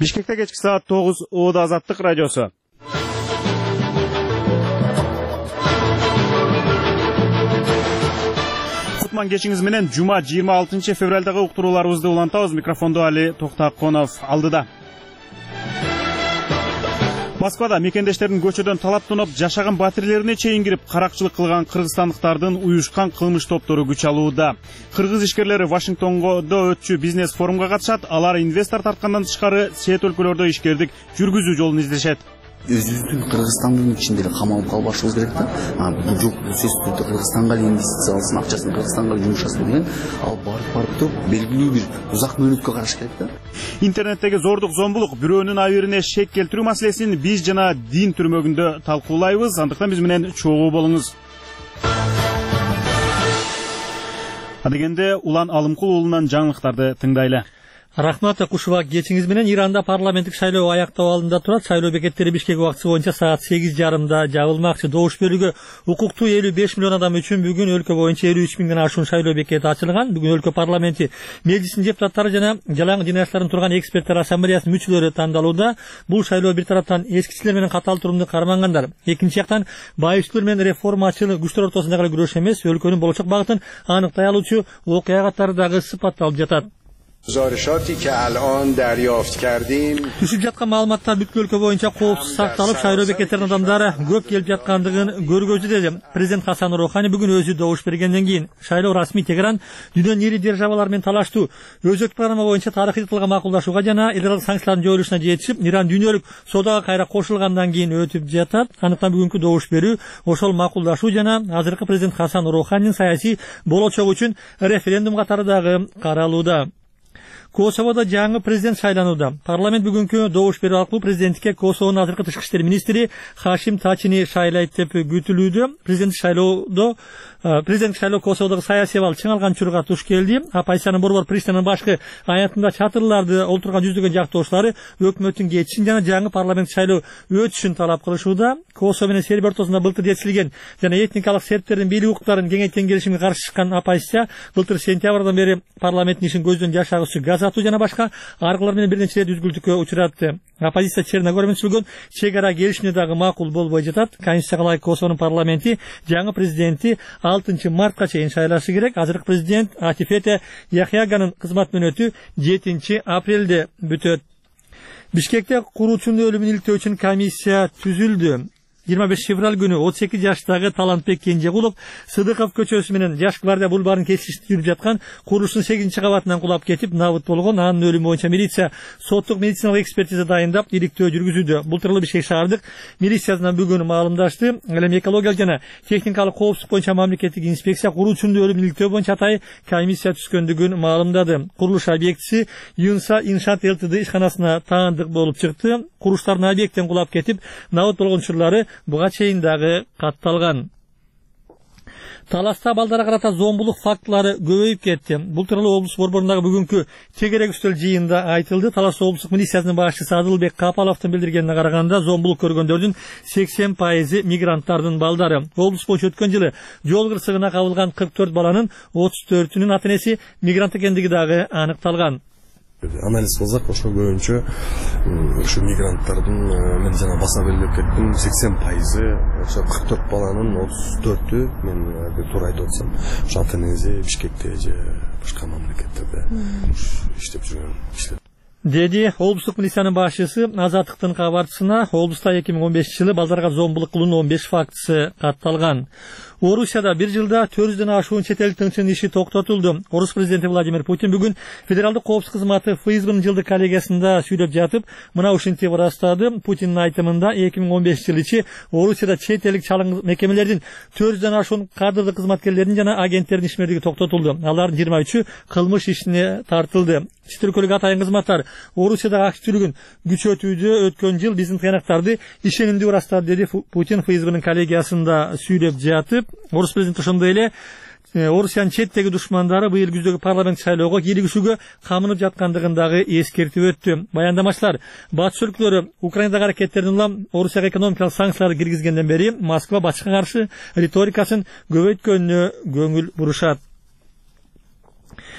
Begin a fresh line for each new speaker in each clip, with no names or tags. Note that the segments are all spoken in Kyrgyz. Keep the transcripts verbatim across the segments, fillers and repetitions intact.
Бишкекте кечки саат тогуз Оода Азаттык радиосу. Кутман кечиңиз менен жума жыйырма алтынчы февралдагы уктурууларыбызды улантабыз. Микрофондо Али Токтаконов алдыда. Москвада мекендештердин көчөдөн талап тонап жашаган батирлерине чейин кирип каракчылык кылган кыргызстандыктардын уюшкан кылмыш топтору күч алууда. Кыргыз ишкерлери Вашингтондо өтчү бизнес форумга катышат. Алар инвестор тарткандан тышкары чет өлкөлөрдө ишкердик жүргүзүү жолун издешет.
Өзүбүздүн Кыргызстандын ичинде камалып калбашыбыз керек да. Бул жок, бул сөзсүз түрдө Кыргызстанга инвестиция алсын, акчасын Кыргызстанга жумшасын деген, ал барып барып туруп белгилүү бир узак мөөнөткө караш керек да.
Интернеттеги зордук, зомбулук, бирөөнүн абийирине шек келтирүү маселесин биз жана дин түрмөгүндө талкуулайбыз. Андыктан биз менен чогуу болуңуз. Адегенде Улан Алымкул уулунан жаңылыктарды тыңдайлы.
Рахмат Акушева, кечиңиз менен Иранда парламенттик шайлоо аяктоо алдында турат. Шайлоо бекеттери Бишкек убактысы боюнча саат сегиз жарымда жабылмакчы. Добуш берүүгө укуктуу элүү беш миллион адам үчүн бүгүн өлкө боюнча элүү үч миңден ашуун шайлоо бекети ачылган. Бүгүн өлкө парламенти межлисинин депутаттары жана жалаң жинаятчылардын турган эксперттер ассамблеясынын мүчөлөрү тандалууда. Бул шайлоо бир тараптан эскичилер менен катаал турумду кармангандар, экинчи жактан байыштуулар менен реформачыл күчтөр ортосундагы күрөш эмес, өлкөнүн болочок багытын аныктай алуучу окуя катары дагы сыпатталып жатат. Түшүп жаткан маалыматтар бүткүл өлкө боюнча коопсуз сакталып, шайлоо бекеттерине адамдар көп келип жаткандыгын көргөздү деди президент Хасан Рухани бүгүн өзү добуш бергенден кийин. Шайлоо расмий Тегеран дүйнөнүн ири державалары менен талаштуу өзөктүк программа боюнча тарыхый тытылга макулдашууга жана эл аралык санкциялардын жоюлушуна жетишип, Иран дүйнөлүк соодага кайра кошулгандан кийин өтүп жатат. Андыктан бүгүнкү добуш берүү ошол макулдашуу жана азыркы президент Хасан Руханинин саясий болочогу үчүн референдум катары дагы каралууда. Косоводо жаңы президент шайланууда. Парламент бүгүнкү добуш берүү аркылуу президенттикке Косовонун азыркы тышкы иштер министри Хашим Тачини шайлайт деп күтүлүүдө. Президент шайлоодо президент шайлоо Косоводогу саясий абал чың алган чурга туш келди. Оппозициянын борбор пристанын башкы аятында чатырларды олтурган жүздөгөн жактоошулары өкмөттүн кетишин жана жаңы парламент шайлоо өтүшүн талап кылышууда. Косово менен Сербия ортосунда былтыр жетишилген жана этникалык сербтердин бийлик укуктарын кеңейткен келишимге каршы чыккан оппозиция былтыр сентябрдан бери парламенттин ишин көздөн жашагычы газ атуу жана башка аркылар менен бир нече рет үзгүлтүккө учуратты. Оппозиция Черногория менен түзүлгөн чек ара келишимине дагы макул болбой жатат. Конституцияга ылайык Косовонун парламенти жаңы президенти алтынчы мартка чейин шайлашы керек. Азыркы президент Атифете Яхяганын кызмат мөөнөтү жетинчи апрелде бүтөт. Бишкекте куруучунун өлүмүн иликтөө үчүн комиссия түзүлдү. жыйырма беш февраль күнү отуз эки жаштагы Талантбек Кенжегулов Сыдыков көчөсү менен Жаш гвардия бульварын кесип жүрүп жаткан курулуштун сегизинчи кабатынан кулап кетип набыт болгон. Анын өлүмү боюнча милиция соттук медициналык экспертиза дайындап, иликтөө жүргүзүүдө. Былтыр Бишкек шаардык милициясынан бүгүн маалымдашты. Ал эми экологиялык жана техникалык коопсуздук боюнча мамлекеттик инспекция куруучунун өлүмүн иликтөө боюнча атайын комиссия түзгөндүгүн маалымдады. Курулуш объектиси Юнса Иншаат Лтд ишканасына таандык болуп чыкты. Курулуштардын объекттен кулап кетип набыт болгон учурлары буга чейин дагы катталган. Таласта балдарга карата зомбулук фактылары көбөйүп кетти. Бул тууралуу облус борборундагы бүгүнкү тегерек үстөл жыйында айтылды. Талас облустук милициясынын башчысы Адылбек Капаловдун билдиргенине караганда, зомбулук көргөндөрдүн сексен пайызы мигранттардын балдары. Облус боюнча өткөн жылы жол кырсыгына кабылган кырк төрт баланын отуз төртүнүн ата энеси мигрант экендиги дагы аныкталган.
Анализ кылсак, ошо көбүнчө ушу мигранттардын мен жана баса белгилеп кеттим, сексен пайызы, ошо кырк төрт баланын отуз төртү мен туура айтып атсам, ошо ата энеси Бишкекте же башка мамлекеттерде иштеп жүргөн.
Деди облустук милициянын башчысы Азаттыктын кабарчысына. Облуста эки миң он бешинчи жылы балдарга зомбулук кылуунун он беш фактысы катталган. Орусияда бир жылда төрт жүздөн ашуун чет элдик тыңчынын иши токтотулду. Орус президенти Владимир Путин бүгүн федералдык коопсуздук кызматы эф эс бнын жылдык коллегиясында сүйлөп жатып, мына ушинтип ырастады. Путиндин айтымында эки миң он бешинчи жылы ичи Орусияда чет элдик чалым мекемелердин төрт жүздөн ашуун кадрлык кызматкерлердин жана агенттердин ишмердиги токтотулду. Алардын жыйырма үчү кылмыш ишине тартылды. Чет өлкөлүк атайын кызматтар Орусияда активдүүлүгүн күчөтүүдө өткөн жыл биздин тыянактарды ишенимдүү ырастады, деди Путин эф эс бнын коллегиясында сүйлөп жатып. Орус президенти ошондой эле Орусиянын четтеги душмандары быйыл күздөгү парламент шайлоого кийлигишүүгө камынып жаткандыгын дагы эскертип өттү. Баяндамачылар батыш өлкөлөрү Украинадагы аракеттерин улам Орусияга экономикалык санкциялар киргизгенден бери Москва батышка каршы риторикасын көбөйткөнүнө көңүл бурушат.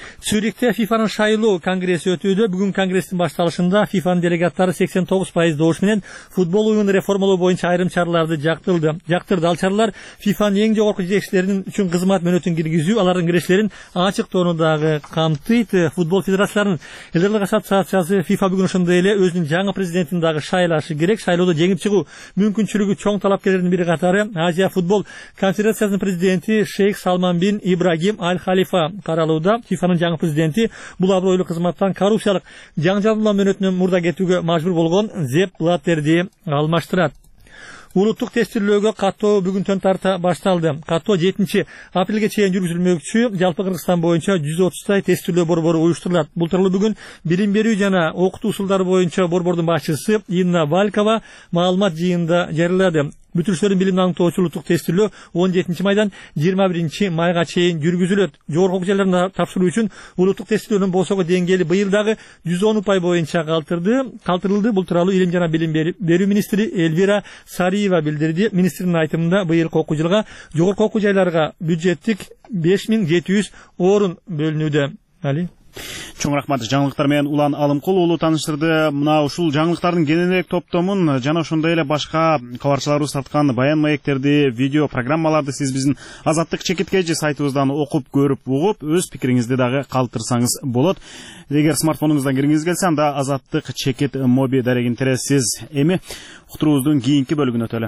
Цюрихте ФИФАнын шайлоо конгресси өтүүдө. Бүгүн конгресстин башталышында ФИФАнын делегаттары сексен тогуз пайыз добуш менен футбол оюнун реформалоо боюнча айрым чараларды жактырды. Жактырды. Ал чаралар ФИФАнын эң жогорку жетекчилеринин үчүн кызмат мөөнөтүн киргизүү, алардын кирештерин ачыктоону дагы камтыйт. Футбол федерацияларынын элдерлик ассоциациясы ФИФА бүгүн ошондой эле өзүнүн жаңы президентин дагы шайлашы керек. Шайлоодо жеңип чыгуу мүмкүнчүлүгү чоң талапкерлердин бири катары Азия футбол конфедерациясынын президенти Шейх Салман бин Ибрагим Аль Халифа каралууда. ФИФАнын жаңы президенти бул абройлуу кызматтан коррупциялык жаңжалдоо мөөнөтүнөн мурда кетүүгө мажбур болгон Зеп Блаттерди алмаштырат. Улуттук тестирлөөгө каттоо бүгүнтөн тарта башталды. Каттоо жетинчи апрелге чейин жүргүзүлмөкчү. Жалпы Кыргызстан боюнча жүз отуздай тестирлөө борбору уюштурулат. Бул тууралуу бүгүн билим берүү жана окутуу усулдары боюнча борбордун башчысы Инна Валькова маалымат жыйынында жарыялады. Бүтүрүштөрдүн билимин аныктоочу улуттук тестирлөө он жетинчи майдан жыйырма биринчи майга чейин жүргүзүлөт. Жогорку окуу жайларына тапшыруу үчүн улуттук тестирлөөнүн босого деңгээли быйыл дагы жүз он упай боюнча калтырды. Калтырылды. Бул тууралуу илим жана билим берүү министри Эльвира Сариева билдирди. Министрдин айтымында быйылкы окуу жылга жогорку окуу жайларга бюджеттик беш миң жети жүз орун бөлүнүүдө. Али
Чоң рахмат. Жаңылыктар менен Улан Алымкул уулу тааныштырды. Мына ушул жаңылыктардын кененирээк топтомун жана ошондой эле башка кабарчыларыбыз тарткан баян маектерди, видео программаларды сиз биздин Азаттык чекиткежи сайтыбыздан окуп, көрүп, угуп, өз пикириңизди дагы калтырсаңыз болот. Эгер смартфонуңуздан киргиңиз келсе, анда Азаттык чекит моби дарегин тересиз. Эми уктуруубуздун кийинки бөлүгүнө өтөлү.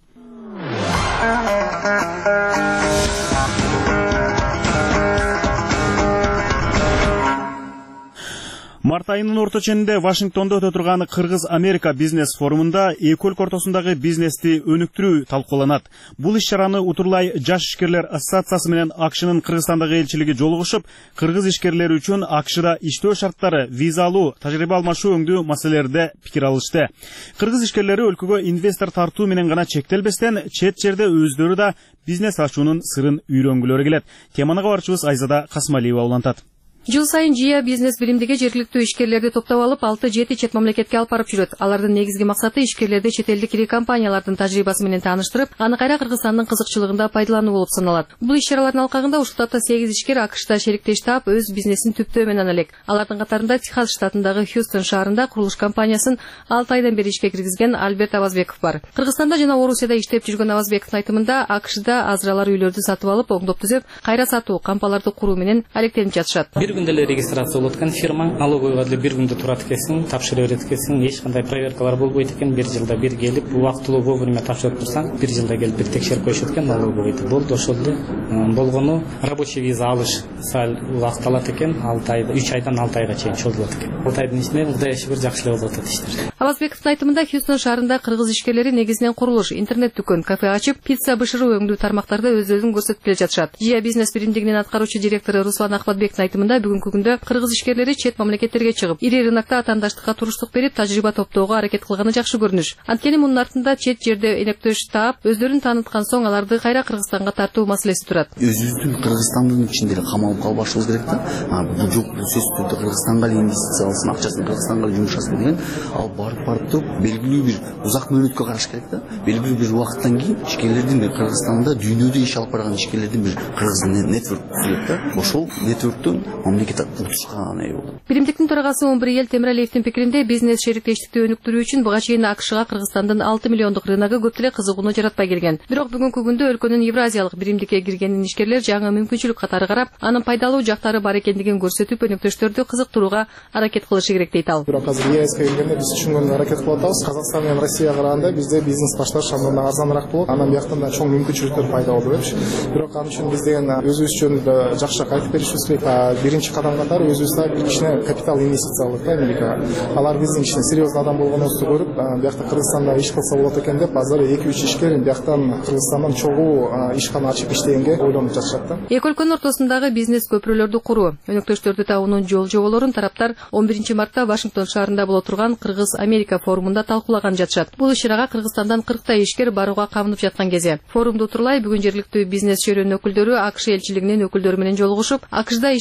Март айынын орто ченинде Вашингтондо өтө турган Кыргыз-Америка бизнес форумунда эки өлкө ортосундагы бизнести өнүктүрүү талкууланат. Бул иш-чараны Утурлай жаш ишкерлер ассоциациясы менен АКШнын Кыргызстандагы элчилиги жолугушуп, кыргыз ишкерлери үчүн АКШда иштөө шарттары, виза алуу, тажрыйба алмашуу өңдүү маселелерде пикир алышты. Кыргыз ишкерлери өлкөгө инвестор тартуу менен гана чектелбестен, чет жерде өздөрү да бизнес ачуунун сырын үйрөнгүлөрү келет. Теманы кабарчыбыз Айзада Касмалиева улантат.
Жыл сайын Жия бизнес биримдиги жергиликтүү ишкерлерди топтоп алып, алты жети чет мамлекетке алып барып жүрөт. Алардын негизги максаты ишкерлерди чет элдик ири компаниялардын тажрыйбасы менен тааныштырып, аны кайра Кыргызстандын кызыкчылыгында пайдалануу болуп саналат. Бул иш-чаралардын алкагында ушул тапта сегиз ишкер АКШда шериктеш таап, өз бизнесин түптөө менен элек. Алардын катарында Техас штатындагы Хьюстон шаарында курулуш компаниясын алты айдан бери ишке киргизген Альберт Авазбеков бар. Кыргызстанда жана Орусияда иштеп жүргөн Авазбековдун айтымында АКШда азыралар үйлөрдү сатып алып, оңдоп түзөп, кайра сатуу, кампаларды куруу менен алектенип жатышат.
Бир күндө эле регистрация болот экен фирма, налоговыйга деле бир күндө турат экенсиң, тапшырып берет экенсиң, эч кандай проверкалар болбойт экен. Бир жылда бир келип, убактылуу вовремя тапшырып турсаң, бир жылда келип бир текшерип коюшат экен налоговыйды. Болду ошол эле болгону рабочий виза алыш сал убакыт алат экен, алты айда, үч айдан алты айга чейин чогулат экен. алты айдын ичинде Кудайга шүгүр жакшы эле болуп атат иштер.
Авазбековдун айтымында Хьюстон шаарында кыргыз ишкерлери негизинен курулуш, интернет дүкөн, кафе ачып, пицца бышыруу өңдүү тармактарда өз-өзүн көрсөтүп келе жатышат. Жия бизнес биримдигинин аткаруучу директору Руслан Акбатбектин айтымында бүгүнкү күндө кыргыз ишкерлери чет мамлекеттерге чыгып, ири рынокто атаандаштыкка туруштук берип, тажрыйба топтоого аракет кылганы жакшы көрүнүш. Анткени мунун артында чет жерде энектөш таап, өздөрүн тааныткан соң аларды кайра Кыргызстанга тартуу маселеси турат.
Өзүбүздүн Кыргызстандын ичинде эле камалып калбашыбыз керек да. Бул жок, бул сөзсүз түрдө Кыргызстанга эле инвестиция алсын, акчасын Кыргызстанга эле жумшасын деген, ал барып барып туруп белгилүү бир узак мөөнөткө караш керек да. Белгилүү бир убакыттан кийин ишкерлердин Кыргызстанда дүйнөдө иш алып барган ишкерлердин бир кыргыз нетворк түзүлөт да. Ошол нетворктон мамлекет утушкан ээ болот.
Биримдиктин төрагасы он бир эл Темиралиевдин пикиринде бизнес шериктештикти өнүктүрүү үчүн буга чейин АКШга Кыргызстандын алты миллиондук рыногу көп деле кызыгууну жаратпай келген. Бирок бүгүнкү күндө өлкөнүн Евразиялык биримдикке киргенин ишкерлер жаңы мүмкүнчүлүк катары карап, анын пайдалуу жактары бар экендигин көрсөтүп, өнөктөштөрдү кызыктырууга аракет кылышы керек дейт ал.
Бирок азыр ЕСК келгенде биз түшүнгөнгө аракет кылып атабыз. Казакстан менен Россияга караганда бизде бизнес башташ андан арзаныраак болот. Анан бияктан да чоң мүмкүнчүлүктөр пайда болот депчи. Бирок ал үчүн биз деген өзүбүз жөнүндө жакшы айтып беришибиз керек. Биринчи кадам катары өзүбүз бир кичине капитал инвестиция кылдык да Америкага. Алар биздин кичине серьезный адам болгонубузду көрүп, биякта Кыргызстанда иш кылса болот экен деп, азыр эки үч ишкер бияктан Кыргызстандан чогуу ишкана ачып иштегенге ойлонуп жатышат да.
Эки өлкөнүн ортосундагы бизнес көпүрөлөрдү куруу, өнөктөштөрдү табуунун жол жоболорун тараптар он биринчи мартта Вашингтон шаарында боло турган Кыргыз-Америка форумунда талкуулаган жатышат. Бул иш-чарага Кыргызстандан кырктай ишкер барууга камынып жаткан кезде. Форумду Утурлай бүгүн жергиликтүү бизнес чөйрөнүн өкүлдөрү АКШ элчилигинин өкүлдөрү менен жолугушуп, АКШда иштөө шарттары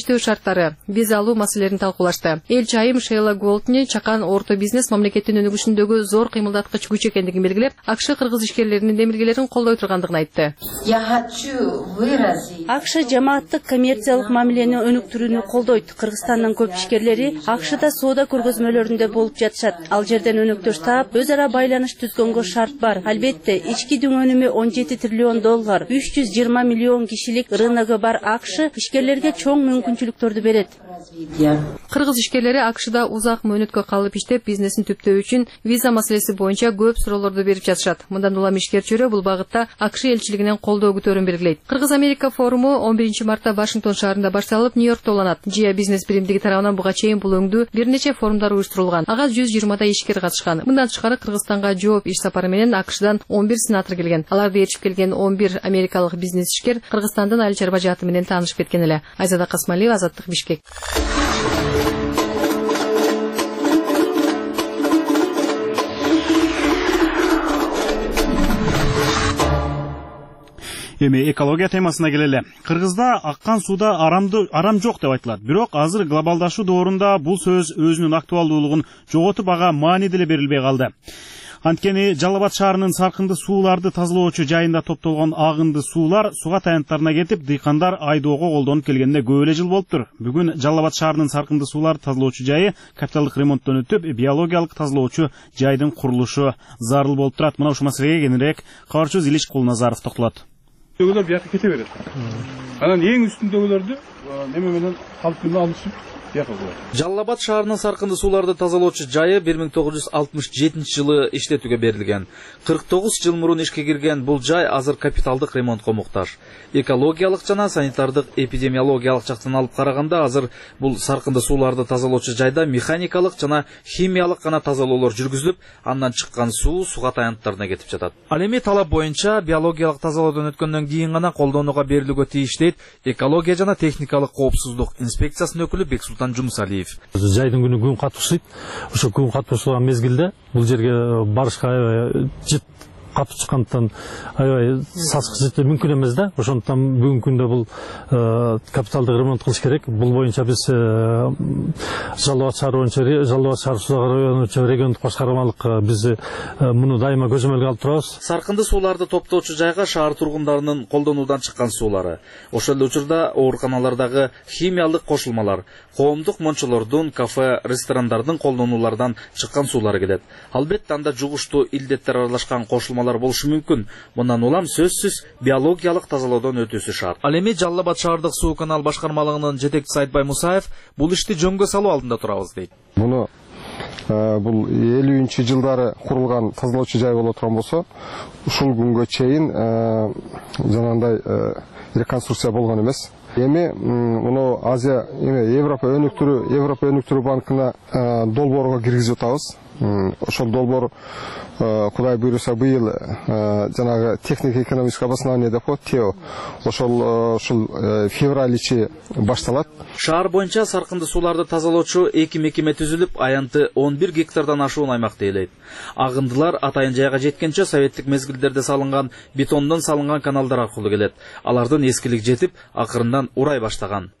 тараптары виза алуу маселелерин талкуулашты. Эл чайым Шейла Голдни чакан орто бизнес мамлекеттин өнүгүшүндөгү зор кыймылдаткыч күч экендигин белгилеп, АКШ кыргыз ишкерлеринин демилгелерин колдой тургандыгын айтты.
АКШ жамааттык коммерциялык мамилени өнүктүрүүнү колдойт. Кыргызстандын көп ишкерлери АКШда соода көргөзмөлөрүндө болуп жатышат. Ал жерден өнөктөш таап, өз ара байланыш түзгөнгө шарт бар. Албетте, ички дүң өнүмү он жети триллион доллар, үч жүз жыйырма миллион кишилик рыногу бар АКШ ишкерлерге чоң мүмкүнчүлүктөрдү берет.
Кыргыз ишкерлери АКШда узак мөөнөткө калып иштеп, бизнесин түптөө үчүн виза маселеси боюнча көп суроолорду берип жатышат. Мындан улам ишкер чөйрө бул багытта АКШ элчилигинен колдоо күтөөрүн белгилейт. Кыргыз-Америка форуму он биринчи мартта Вашингтон шаарында башталып, Нью-Йоркто уланат. Джия бизнес биримдиги тарабынан буга чейин бул өңдүү бир нече форумдар уюштурулган. Ага жүз жыйырмадай ишкер катышкан. Мындан тышкары Кыргызстанга жооп иш сапары менен АКШдан он бир сенатор келген. Аларды ээрчип келген он бир америкалык бизнес ишкер Кыргызстандын айыл чарба жааты менен таанышып кеткен эле. Айзада Касмалиева, Азаттык, Бишкек.
Эми экология темасына келели. Кыргызда аккан сууда арамды арам жок деп айтылат. Бирок азыр глобалдашуу доорунда бул сөз өзүнүн актуалдуулугун жоготуп, ага маани деле берилбей калды. Анткени Жалал Абад шаарынын саркынды сууларды тазалоочу жайында топтолгон агынды суулар суга таянттарына кетип, дыйкандар айдоого колдонуп келгенине көп эле жыл болуптур. Бүгүн Жалал Абад шаарынын саркынды сууларды тазалоочу жайы капиталдык ремонттон өтүп, биологиялык тазалоочу жайдын курулушу зарыл болуп турат. Мына ушул маселеге кененирээк кабарчыбыз Илиш Кулназаров токтолот.
Дөгөлөр бияка кете берет. Анан эң үстүндөгүлөрдү неме менен калп менен алышып
Жалал Абад шаарынын саркынды сууларды тазалоочу жайы бир миң тогуз жүз алтымыш жетинчи жылы иштетүүгө берилген. кырк тогуз жыл мурун ишке кирген бул жай азыр капиталдык ремонтко муктаж. Экологиялык жана санитардык эпидемиологиялык жактан алып караганда азыр бул саркынды сууларды тазалоочу жайда механикалык жана химиялык гана тазалоолор жүргүзүлүп, андан чыккан суу суга таянттарына кетип жатат. Ал эми талап боюнча биологиялык тазалоодон өткөндөн кийин гана колдонууга берилүүгө тийиш дейт экология жана техникалык коопсуздук инспекциясынын өкүлү Бексултан Жумсалиев.
Жайдын күнү күн катышып, ошо күн катышкан мезгилде бул жерге барышка жит катып чыккандыктан аябай сасык жетүү мүмкүн эмес да. Ошондуктан бүгүнкү күндө бул капиталдык ремонт кылыш керек. Бул боюнча биз Жалал Абад шаары боюнча Жалал Абад шаар суу району региондук башкармалык биз муну дайыма көзөмөлгө алып турабыз.
Саркынды сууларды топтоочу жайга шаар тургундарынын колдонуудан чыккан суулары, ошол эле учурда ооруканалардагы химиялык кошулмалар, коомдук мончолордун, кафе, ресторандардын колдонуулардан чыккан суулары келет. Албетте анда жугуштуу илдеттер аралашкан кошулмалар болушу мүмкүн. Мындан улам сөзсүз биологиялык тазалоодон өтүүсү шарт. Ал эми Жалал Абад шаардык суу канал башкармалыгынын жетекчиси Айтбай Мусаев бул ишти жөнгө салуу алдында турабыз дейт.
Муну бул элүүнчү жылдары курулган тазалоочу жай боло турган болсо, ушул күнгө чейин жанагындай реконструкция болгон эмес. Эми муну Азия, эми Европа өнүктүрүү, Европа өнүктүрүү банкына долбоорго киргизип атабыз. Ошол долбоор Кудай буйруса быйыл жанагы технико-экономическое обоснование деп коет, ТЭО. Ошол ушул февраль ичи башталат.
Шаар боюнча саркынды сууларды тазалоочу эки мекеме түзүлүп, аянты он бир гектардан ашуун аймакта ээлейт. Агындылар атайын жайга жеткенче советтик мезгилдерде салынган бетондон салынган каналдар аркылуу келет. Алардын эскилик жетип, акырындан урай баштаган.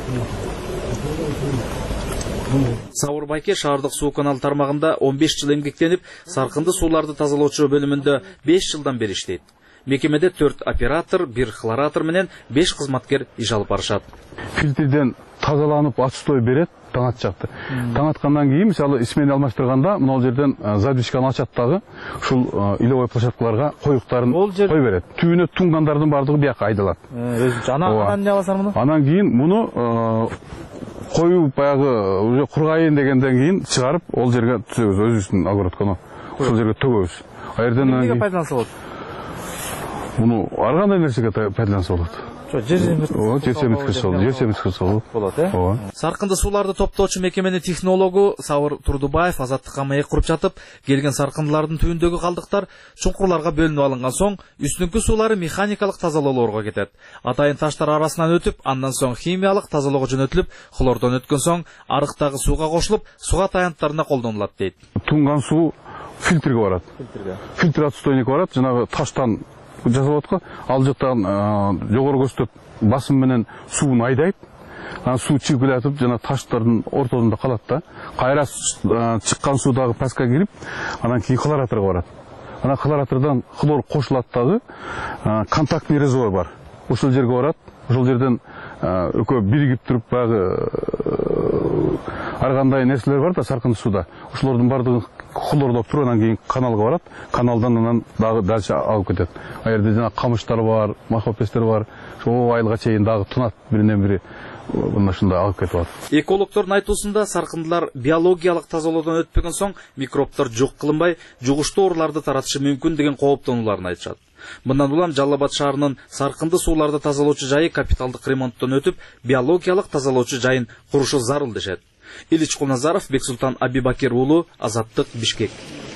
Сауыр Байке шаардык суу канал тармагында он беш жыл эмгектенип, саркынды сууларды тазалоочу бөлүмүндө беш жылдан бери иштейт. Мекемеде төрт оператор, бир хлоратор менен беш кызматкер иш алып барышат.
Фильтрден тазаланып отстой берет, таң атчакты. Таң аткандан кийин, мисалы, исмени алмаштырганда, мына жерден задвижканы ачат дагы, ушул иловой площадкаларга коюктарын кой берет. Түбүнө тунгандардын бардыгы бияка айдалат.
Анан эмне кыласыңар муну?
Анан кийин муну коюп баягы уже кургайын дегенден кийин чыгарып, ол жерге түзөбүз, өзүбүздүн огородкону. Ошол жерге төгөбүз. Айерден
эмнеге пайдаланса болот?
Муну ар кандай нерсеге пайдаланса болот.
Жер землеткisi болот.
Жер землеткisi болот. Жер землеткisi
болот, э? Ооба. Саркынды сууларды топтоочу мекеменин технологу Сауыр Турдубаев Азаттыкка маек куруп жатып, келген саркындылардын түбүндөгү калдыктар чуңкурларга бөлүнүп алынган соң, үстүнкү суулары механикалык тазалоолорго кетет. Атайын таштар арасынан өтүп, андан соң химиялык тазалоого жөнөтүлүп, хлордон өткөн соң арыктагы сууга кошулуп, суга таянттарына колдонулат дейт.
Тунган суу фильтрге барат. Фильтрге. Фильтр отстойник барат, жанагы таштан жасалып аткан, ал жактан жогору көздөп басым менен суун айдайт.
Анан суу чыгып келатып, жана таштардын ортосунда калат да. Кайра чыккан суу дагы паска кирип, анан кийин хлораторго барат. Анан хлоратордон хлор кошулат дагы, контактный резервуар бар. Ошол жерге барат. Ошол жерден экөө биригип туруп багы ар кандай нерселер бар да саркын сууда. Ошолордун баардыгы хлорлоп туруп, анан кийин каналга барат. Каналдан анан дагы дальше алып кетет. А жерде жана камыштар бар, махопестер бар. Ошол айылга чейин дагы тунат биринен бири. Ушундай алып кетип атат.
Экологдордун айтуусунда саркындылар биологиялык тазалоодон өтпөгөн соң микробтор жок кылынбай, жугуштуу ооруларды таратышы мүмкүн деген кооптонууларын айтышат. Мындан улам Жалал Абад шаарынын саркынды сууларды тазалоочу жайы капиталдык ремонттон өтүп, биологиялык тазалоочу жайын курушу зарыл дешет. Ильич Кулназаров, Бексултан Абибакир уулу, Азаттык, Бишкек.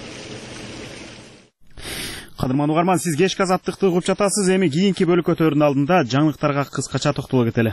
Кадырман угарман, сиз кечки Азаттыкты угуп жатасыз. Эми кийинки бөлүкөтөрдүн алдында жаңылыктарга кыскача токтоло кетели.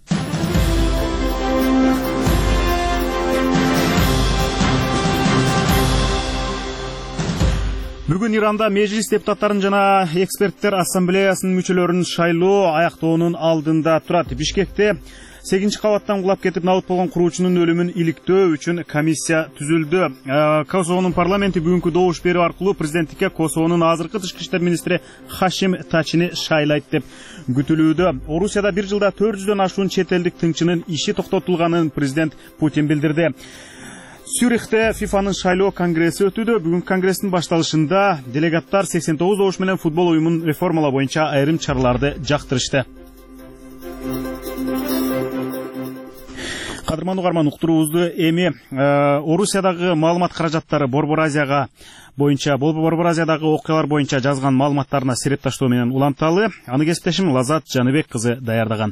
Бүгүн Иранда Мejlis депутаттарын жана эксперттер ассамблеясынын мүчөлөрүнүн шайлоо аяктоонун алдында турат. Бишкекте сегизинчи кабаттан кулап кетип набыт болгон куруучунун өлүмүн иликтөө үчүн комиссия түзүлдү. Косовонун парламенти бүгүнкү добуш берүү аркылуу президенттикке Косовонун азыркы тышкы иштер министри Хашим Тачини шайлайт деп күтүлүүдө. Орусияда бир жылда төрт жүздөн ашуун чет элдик тыңчынын иши токтотулганын президент Путин билдирди. Сюрихте ФИФАнын шайлоо конгресси өтүүдө. Бүгүн конгресстин башталышында делегаттар сексен тогуз добуш менен футбол уюмун реформалоо боюнча айрым чараларды жактырышты. Кадырман угарман, уктуруубузду эми Орусиядагы маалымат каражаттары Борбор Азияга боюнча, Борбор Азиядагы окуялар боюнча жазган маалыматтарына серепташтоо менен уланталы. Аны кесиптешим Лазат Жаныбек кызы даярдаган.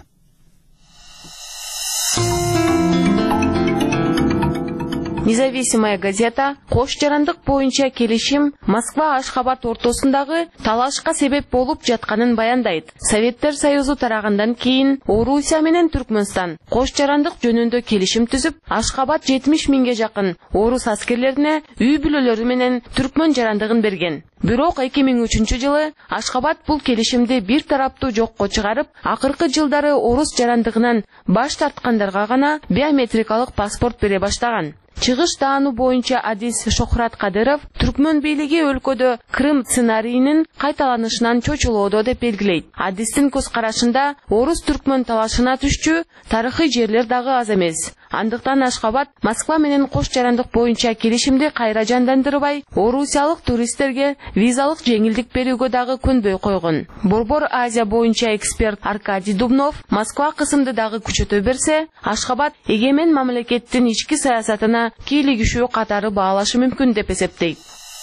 Независимая газета кош жарандык боюнча келишим Москва-Ашхабад ортосундагы талашка себеп болуп жатканын баяндайт. Советтер Союзу тарагандан кийин Орусия менен Түркмөнстан кош жарандык жөнүндө келишим түзүп, Ашхабад жетимиш миңге жакын орус аскерлерине үй бүлөлөрү менен түркмөн жарандыгын берген. Бирок эки миң үчүнчү жылы Ашхабад бул келишимди бир тараптуу жокко чыгарып, акыркы жылдары орус жарандыгынан баш тарткандарга гана биометрикалык паспорт бере баштаган. Чыгыш дааны боюнча адис Шохрат Кадыров түркмөн бийлиги өлкөдө Крым сценарийинин кайталанышынан чочулоодо деп белгилейт. Адистин көз карашында орус түркмөн талашына түшчү тарыхый жерлер дагы аз эмес. Андыктан Ашхабад Москва менен кош жарандык боюнча келишимди кайра жандандырбай, орусиялык туристтерге визалык жеңилдик берүүгө дагы көнбөй койгон. Борбор Азия боюнча эксперт Аркадий Дубнов Москва кысымды дагы күчөтө берсе, Ашхабад эгемен мамлекеттин ички саясатына кийлигишүү катары баалашы мүмкүн деп эсептейт.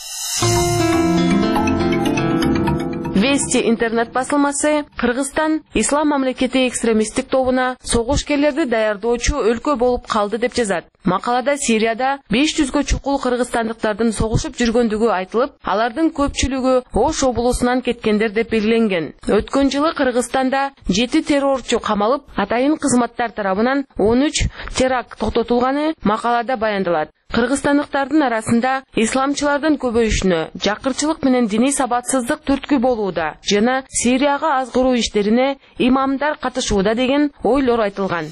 Вести интернет басылмасы Кыргызстан Ислам мамлекети экстремисттик тобуна согушкерлерди даярдоочу өлкө болуп калды деп жазат. Макалада Сирияда беш жүзгө чукул кыргызстандыктардын согушуп жүргөндүгү айтылып, алардын көпчүлүгү Ош облусунан кеткендер деп белгиленген. Өткөн жылы Кыргызстанда жети террорчу камалып, атайын кызматтар тарабынан он үч теракт токтотулганы макалада баяндалат. Кыргызстандыктардын арасында исламчылардын көбөйүшүнө, жакырчылык менен диний сабатсыздык түрткү болууда жана Сирияга азгыруу иштерине имамдар катышууда деген ойлор айтылган.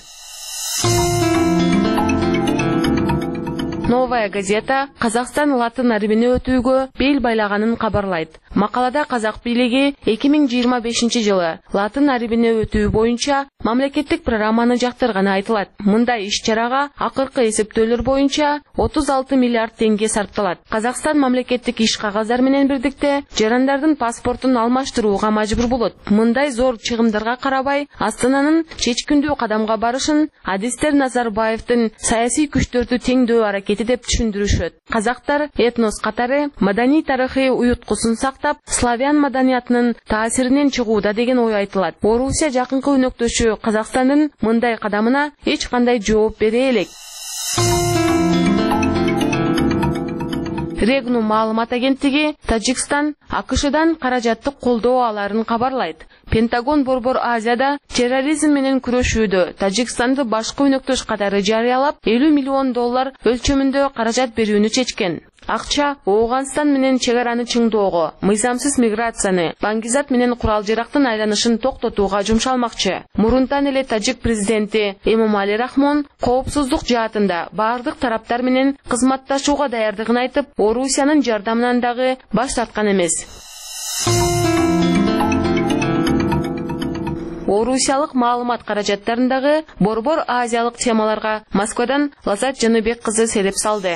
Новая газета Казакстан латын арбини өтүүгө бел байлаганын кабарлайт. Макалада казак бийлиги эки миң жыйырма бешинчи жылы латын арбини өтүү боюнча мамлекеттик программаны жактырганы айтылат. Мындай иш-чарага акыркы эсептөөлөр боюнча отуз алты миллиард теңге сарпталат. Казакстан мамлекеттик иш кагаздар менен бирдикте жарандардын паспортун алмаштырууга мажбур болот. Мындай зор чыгымдарга карабай, Астананын чечкиндүү кадамга барышын адистер Назарбаевдин саясий күчтөрдү теңдөө аракети деп түшүндүрүшөт. Казактар этнос катары маданий тарыхый уюткусун сактап, славян маданиятынын таасиринен чыгууда деген ой айтылат. Орусия жакынкы өнөктөшү Казакстандын мындай кадамына эч кандай жооп бере элек. Регну маалымат агенттиги Тажикстан АКШдан каражаттык колдоо аларын кабарлайт. Пентагон Борбор Азияда терроризм менен күрөшүүдө Тажикстанды башкы өнөктөш катары жарыялап элүү миллион доллар өлчөмүндө каражат берүүнү чечкен. акча Ооганстан менен чек араны чыңдоого, мыйзамсыз миграцияны, баңгизат менен курал жарактын айланышын токтотууга жумшалмакчы. Мурунтан эле Тажик президенти Эмомали Рахмон коопсуздук жаатында бардык тараптар менен кызматташууга даярдыгын айтып, Орусиянын жардамынан дагы баш тарткан эмес. Орусиялык маалымат каражаттарындагы борбор азиялык темаларга Москвадан Лазат Жаныбек кызы селеп салды.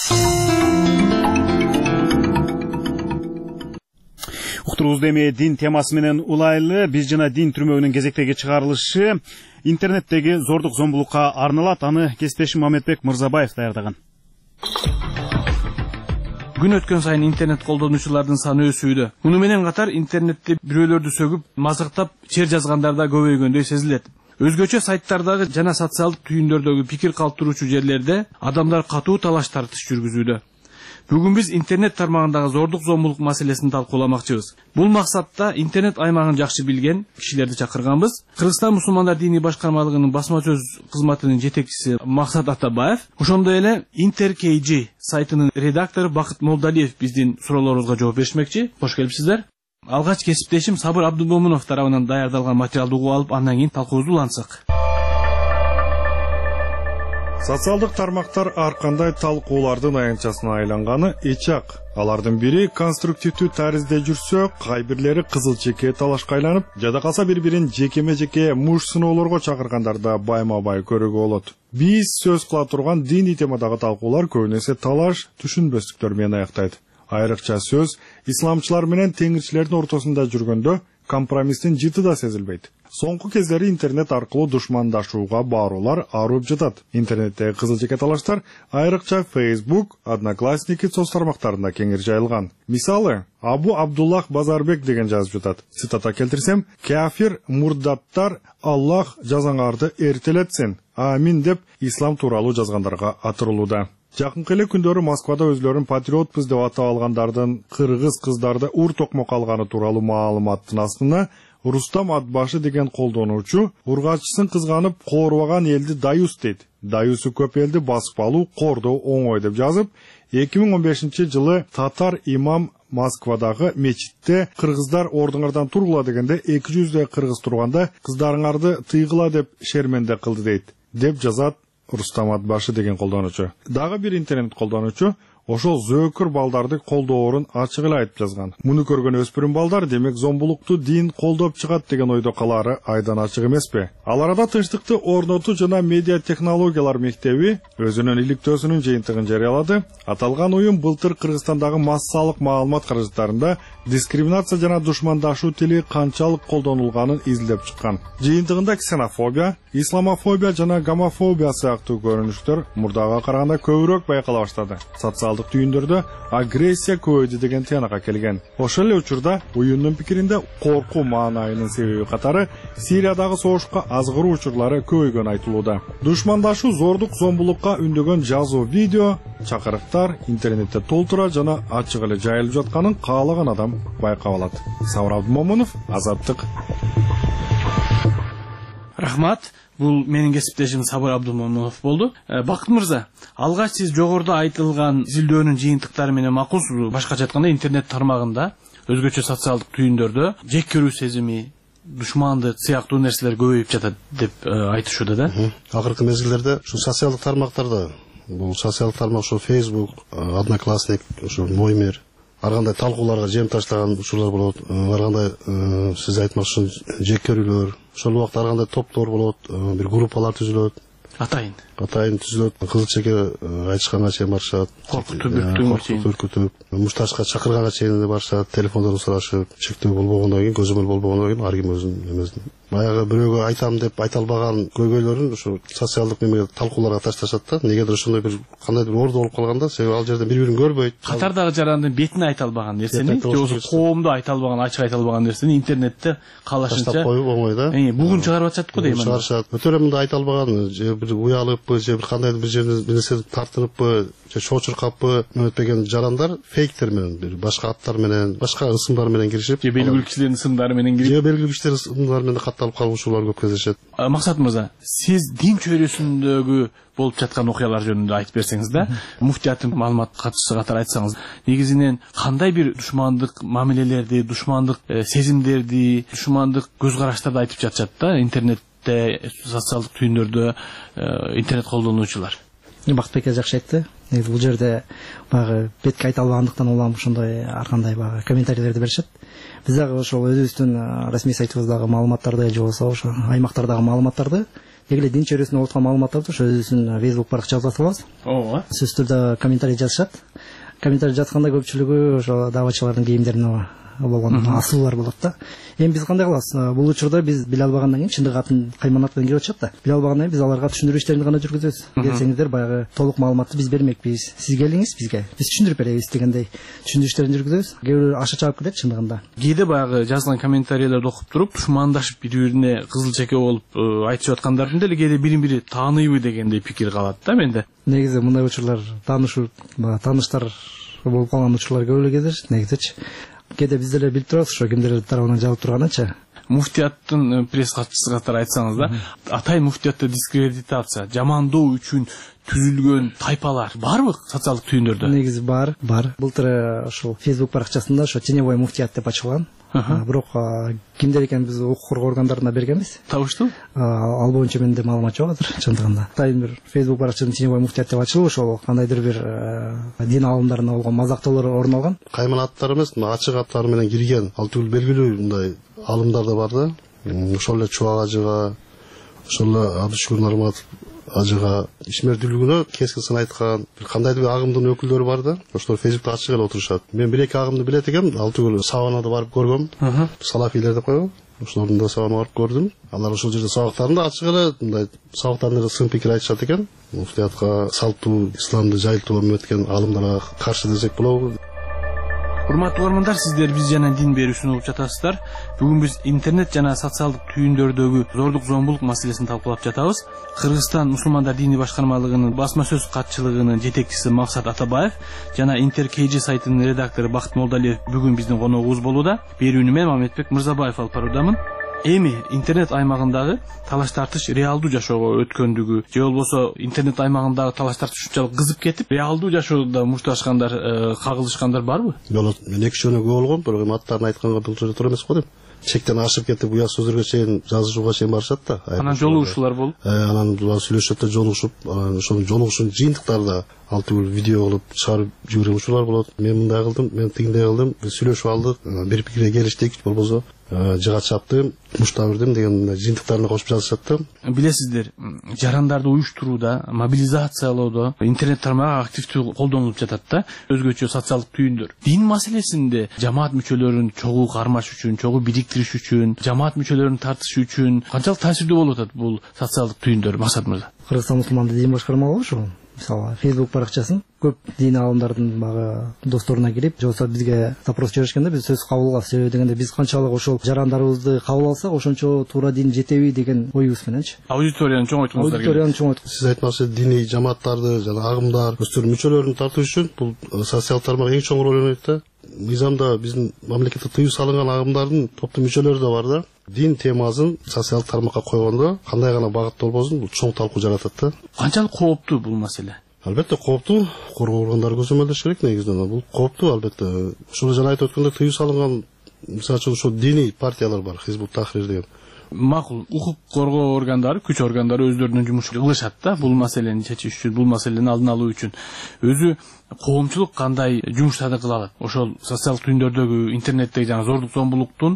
Уктурубузда эми дин темасы менен улайлы биз жана дин түрмөгүнүн кезектеги чыгарылышы интернеттеги зордук зомбулукка арналат. Аны кесиптешим Мамедбек Мырзабаев даярдаган.
Күн өткөн сайын интернет колдонуучулардын саны өсүүдө. Муну менен катар интернетте бирөөлөрдү сөгүп, мазыктап, чер жазгандар да көбөйгөндөй сезилет. Өзгөчө сайттардагы жана социалдык түйүндөрдөгү пикир калтыруучу жерлерде адамдар катуу талаш тартыш жүргүзүүдө. Бүгүн биз интернет тармагындагы зордук зомбулук маселесин талкууламакчыбыз. Бул максатта интернет аймагын жакшы билген кишилерди чакырганбыз. Кыргызстан мусулмандар диний башкармалыгынын басма сөз кызматынын жетекчиси Максат Атабаев, ошондой эле InterKG сайтынын редактору Бакыт Молдалиев биздин суроолорубузга жооп беришмекчи. Кош келипсиздер. Алгач кесиптешим Сабыр Абдулмомунов тарабынан даярдалган материалды угуп алып, андан кийин талкуубузду улантсак.
Социалдык тармактар ар кандай талкуулардын аянтчасына айланганы эч ак. Алардын бири конструктивдүү таризде жүрсө, кайбирлери кызыл чекке талашка айланып, жада калса бири-бирин жекеме-жеке муш сыноолорго чакыргандарда байма-бай көрүүгө болот. Биз сөз кыла турган диний темадагы талкуулар көбүнесе талаш, түшүнбөстүктөр менен аяктайт. Айрыкча сөз исламчылар менен теңирчилердин ортосунда жүргөндө компромисстин жыты да сезилбейт. Соңку кездери интернет аркылуу душмандашууга баруулар арып жатат. Интернеттеги кызыл чеке талаштар айрыкча Facebook, Одноклассники соц тармактарында кеңир жайылган. Мисалы, Абу Абдуллах Базарбек деген жазып жатат. Цитата келтирсем, «Кафир мурдаттар Аллах жазаңарды эртелетсин. Амин» деп ислам тууралуу жазгандарга атырылууда. Жакынкы эле күндөрү Москвада өзлөрүн патриотпуз деп атап алгандардын кыргыз кыздарды ур токмок алганы тууралуу маалыматтын астына Рустам Атбашы деген колдонуучу ургачысын кызганып коорубаган элди даюс дейт. Даюсу көп элди басып алуу кордоо оңой деп жазып, эки миң он бешинчи жылы татар имам Москвадагы мечитте кыргыздар ордуңардан тургула дегенде эки жүздөй кыргыз турганда кыздарыңарды тыйгыла деп шерменде кылды дейт, деп жазат Рустам Атбашы деген колдонуучу. Дагы бир интернет колдонуучу ошол зөөкүр балдарды колдоорун ачык эле айтып жазган. Муну көргөн өспүрүм балдар демек зомбулукту дин колдоп чыгат деген ойдо калаары айдан ачык эмеспи? Ал арада тынчтыкты орнотуу жана медиа технологиялар мектеби өзүнүн иликтөөсүнүн жыйынтыгын жарыялады. Аталган уюм былтыр Кыргызстандагы массалык маалымат каражаттарында дискриминация жана душмандашуу тили канчалык колдонулганын изилдеп чыккан. Жыйынтыгында ксенофобия, исламофобия жана гомофобия сыяктуу көрүнүштөр мурдага караганда көбүрөөк байкала баштады. Социалдык түйүндөрдө агрессия көбөйдү деген тыянакка келген. Ошол эле учурда уюмдун пикиринде коркуу маанайынын себеби катары Сириядагы согушка азгыруу учурлары көбөйгөнү айтылууда. Душмандашуу зордук зомбулукка үндөгөн жазуу, видео, чакырыктар интернетте толтура жана ачык эле жайылып жатканын каалаган адам байкап алат. Сабыр Абдулмомунов, Азаттык.
Рахмат. Бул менин кесиптешим Сабыр Абдулмомунов болду. Бакыт мырза, алгач сиз жогоруда айтылган изилдөөнүн жыйынтыктары менен макулсуз? Башкача айтканда интернет тармагында, өзгөчө социалдык түйүндөрдө жек көрүү сезими, душмандык сыяктуу нерселер көбөйүп жатат деп айтышууда да.
Акыркы мезгилдерде ушу социалдык тармактарда, бул социалдык тармак ушу Facebook, Одноклассник, ушу Мой мир, ар кандай талкууларга жем таштаган учурлар болот. Ар кандай сиз айтмакчы жек көрүүлөр, ошол убакта ар кандай топтор болот, бир группалар түзүлөт. Атайын. Атайын түзүлөт. Кызыл чеке айтышканга чейин барышат.
Коркутуп, үркүтүп,
мушташка чакырганга чейин барышат, телефондон сурашып, чектөө болбогондон кийин, көзөмөл болбогондон кийин ар ким өзүнүн эмесин. Баягы бирөөгө айтам деп айта албаган көйгөйлөрүн ушу социалдык немеге талкууларга ташташат да. Негедир ошондой бир кандайдыр орду болуп калганда, себеби ал жерде бири-бирин көрбөйт.
Катардагы жарандын бетине айта албаган нерсени, же коомдо айта албаган, ачык айта албаган нерсени интернетте калашынча
таштап коюп оңой да.
Бугун чыгарып атышат го дейм.
Чыгарышат. Өтөрөмүндө айта албаган, же бир уялып, калыппы же бир кандайдыр бир жерден бир нерсе тартыныппы же чочуркаппы өтпеген жарандар фейктер менен бир башка аттар менен башка ысымдар менен киришип
же белгилүү кишилердин ысымдары менен кирип
же белгилүү кишилердин ысымдары менен катталып калуучулар көп кездешет.
Максат мырза, сиз дин чөйрөсүндөгү болуп жаткан окуялар жөнүндө айтып берсеңиз да, муфтияттын маалымат катчысы катары айтсаңыз, негизинен кандай бир душмандык мамилелерди, душмандык сезимдерди, душмандык көз караштарды айтып жатышат да интернетте, социалдык түйүндөрдө интернет колдонуучулар?
Бактыбек жакшы айтты. Бул жерде баягы бетке айта албагандыктан улам ошондой ар кандай баягы комментарийлерди беришет. Биз дагы ошол өзүбүздүн расмий сайтыбыздагы маалыматтарды же болбосо ошо аймактардагы маалыматтарды деги эле дин чөйрөсүндө болуп аткан маалыматтарды ошо өзүбүздүн Facebook баракчабызга салабыз.
Ооба.
Сөзсүз түрдө комментарий жазышат. Комментарий жазганда көпчүлүгү ошо давачылардын кийимдерине болгон асуулар болот да. Эми биз кандай кылабыз? Бул учурда биз биле албагандан кийин чындык атын кайманат менен кирип атышат да. Биле албагандан кийин биз аларга түшүндүрүү иштерин гана жүргүзөбүз. Келсеңиздер баягы толук маалыматты биз бермекпиз. Сиз келиңиз бизге. Биз түшүндүрүп беребиз дегендей түшүндүрүү иштерин жүргүзөбүз. Кээ бирөө аша чаап кетет чындыгында.
Кээде баягы жазган комментарийлерди окуп туруп, душмандашып бири-бирине кызыл чеке болуп айтышып аткандардын деле кээде бирин-бири тааныйбы дегендей пикир калат да менде.
Негизи мындай учурлар таанышуу, тааныштар болуп калган учурлар көп эле кездешет негизичи. Кээде биз деле билип турабыз ошо кимдер тарабынан жазылып турганынчы.
Муфтияттын пресс катчысы катары айтсаңыз да, атайын муфтиятты дискредитация, жамандоо үчүн түзүлгөн тайпалар барбы социалдык түйүндөрдө?
Негизи бар, бар. Былтыр ошол Facebook баракчасында ошо теневой муфтият деп ачылган. Бирок кимдер экенин биз укук коргоо органдарына бергенбиз.
Табыштуу?
Ал боюнча менде маалымат жок азыр чындыгында. Атайын бир Facebook баракчасында теневой муфтият деп ачылып, ошол кандайдыр бир дин алымдарына болгон мазактоолор орун алган.
Кайман аттар эмес, ачык аттар менен кирген ал түгүл белгилүү мындай алымдар да бар да. Ошол эле Чубак ажыга, ошол эле Абдышкүр Нарматов ажыга ишмердүүлүгүнө кескин сын айткан кандайдыр бир агымдын өкүлдөрү бар да. Ошолор Facebook'та ачык эле отурушат. Мен бир эки агымды билет экенмин, ал түгүл Саванада барып көргөм. Салафилер деп коебу. Ошолордун да сабагына барып көрдүм. Алар ошол жерде сабактарында ачык эле мындай сабактарында сын пикир айтышат экен. Муфтиятка салттуу исламды жайылтууга өмөткен алымдарга каршы десек болобу?
Урматтуу көрөрмандар, сиздер биз жана дин берүүсүн угуп жатасыздар. Бүгүн биз интернет жана социалдык түйүндөрдөгү зордук зомбулук маселесин талкуулап жатабыз. Кыргызстан мусулмандар дини башкармалыгынын басма сөз катчылыгынын жетекчиси Максат Атабаев жана Интеркейджи сайтынын редактору Бакыт Молдалиев бүгүн биздин коногубуз болууда. Берүүнү мен Мамедбек Мырзабаев алып баруудамын. Эми интернет аймагындагы талаш тартыш реалдуу жашоого өткөндүгү же болбосо интернет аймагындагы талаш тартыш ушунчалык кызып кетип, реалдуу жашоодо мушташкандар, кагылышкандар барбы?
Болот. Мен эки жөнү көп болгон, бирок эми аттарын айтканга бул жерде туура эмес го дейм. Чектен ашып кетип, уя сөздөргө чейин жазышууга чейин барышат да.
Анан жолугушуулар болуп,
анан сүйлөшүп да жолугушуп, ошол жолугушуун жыйынтыктарды ал түгүл видео кылып чыгарып жиберген учурлар болот. Мен мындай кылдым, мен тигиндей кылдым, сүйлөшүп алдык, бир пикирге келиштик, болбосо жыга чаптым, мушта бердим деген жыйынтыктарына кошуп жазышат да.
Билесиздер, жарандарды уюштурууда, мобилизациялоодо интернет тармагы активдүү колдонулуп жатат да, өзгөчө социалдык түйүндөр. Дин маселесинде жамаат мүчөлөрүн чогуу кармаш үчүн, чогуу бириктириш үчүн, жамаат мүчөлөрүн тартыш үчүн канчалык таасирдүү болуп атат бул социалдык түйүндөр, Максат мырза?
Кыргызстан мусулмандар дин башкармалыгы ошол. Мисалы, Facebook баракчасын көп дин алымдардын багы досторуна кирип, же болбосо бизге запрос жиберишкенде биз сөз кабыл кылабыз. Себеби дегенде биз канчалык ошол жарандарыбызды кабыл алсак, ошончо туура дин жетеби деген оюбуз мененчи.
Аудиторияны чоңойткуңуздар келет.
Аудиторияны чоңойткуз.
Сиз айтканча диний жамааттарды жана агымдар өздөрүнүн мүчөлөрүн тартуу үчүн бул социалдык тармак эң чоң роль ойнойт да. Мыйзамда биздин мамлекетте тыюу салынган агымдардын топтун мүчөлөрү да бар да. Дин темасын социалдык тармакка койгондо кандай гана багытта болбосун бул чоң талкуу жаратат да.
Канчалык кооптуу бул маселе?
Албетте кооптуу, коргоо органдары көзөмөлдөш керек негизинен. Бул кооптуу албетте. Ушул жана айтып өткөндөй тыюу салынган, мисалы үчүн ошо диний партиялар бар, Хизбут Тахрир деген.
Макул, укук коргоо органдары, күч органдары өздөрүнүн жумушун кылышат да, бул маселени чечиш үчүн, бул маселени алдын алуу үчүн. Өзү коомчулук кандай жумуштарды кыла алат? Ошол социалдык түйүндөрдөгү интернеттеги жана зордук зомбулуктун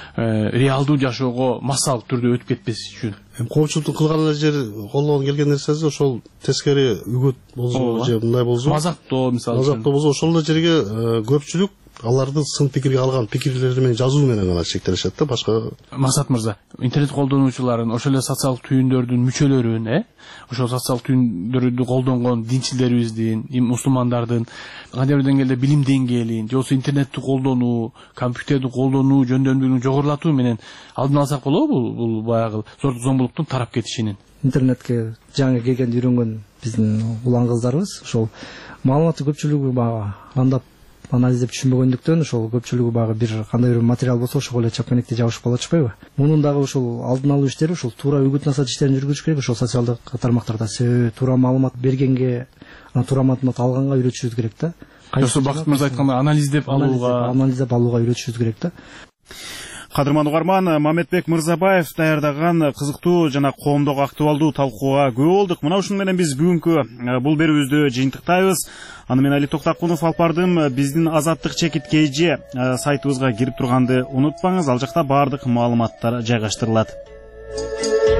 реалдуу жашоого массалык түрдө өтүп кетпеси үчүн.
Коомчулуктун кылган жер колдон келген нерсеси ошол тескери үгүт болсо же мындай болсо,
мазактоо мисалы
үчүн. Мазактоо болсо ошол эле жерге көпчүлүк аларды сын пикирге алган пикирлери менен жазуу менен гана чектелишет да, башка.
Максат мырза, интернет колдонуучуларын, ошол эле социалдык түйүндөрдүн мүчөлөрүн, э, ошол социалдык түйүндөрдү колдонгон динчилерибиздин, мусулмандардын кандайдыр бир деңгээлде билим деңгээлин, же болбосо интернетти колдонуу, компьютерди колдонуу жөндөмдүүлүгүн жогорулатуу менен алдын алсак болобу бул баягы зордук зомбулуктун тарап кетишинин?
интернетке жаңы келгенде үйрөнгөн биздин улан кыздарыбыз ошол маалыматтын көпчүлүгү баягы андап анализдеп түшүнбөгөндүктөн ошол көпчүлүгү баягы бир кандай бир материал болсо ошого эле чапканекте жабышып калып атышпайбы. Мунун дагы ошол алдын алуу иштери ушул туура үгүт насаат иштерин жүргүзүш керек. Ошол социалдык тармактарда себеби туура маалымат бергенге, туура маалымат алганга үйрөтүшүбүз керек да.
Ошо Бакыт мырза айткандай анализдеп алууга,
анализдеп алууга үйрөтүшүбүз керек да.
Кадырман угарман, Мамедбек Мырзабаев даярдаган кызыктуу жана коомдогу актуалдуу талкууга күбө болдук. Мына ушуну менен биз бүгүнкү бул берүүбүздү жыйынтыктайбыз. Аны мен Али Токтакунов алып бардым. Биздин Азаттык чекит kg сайтыбызга кирип турганды унутпаңыз. Ал жакта баардык маалыматтар жайгаштырылат.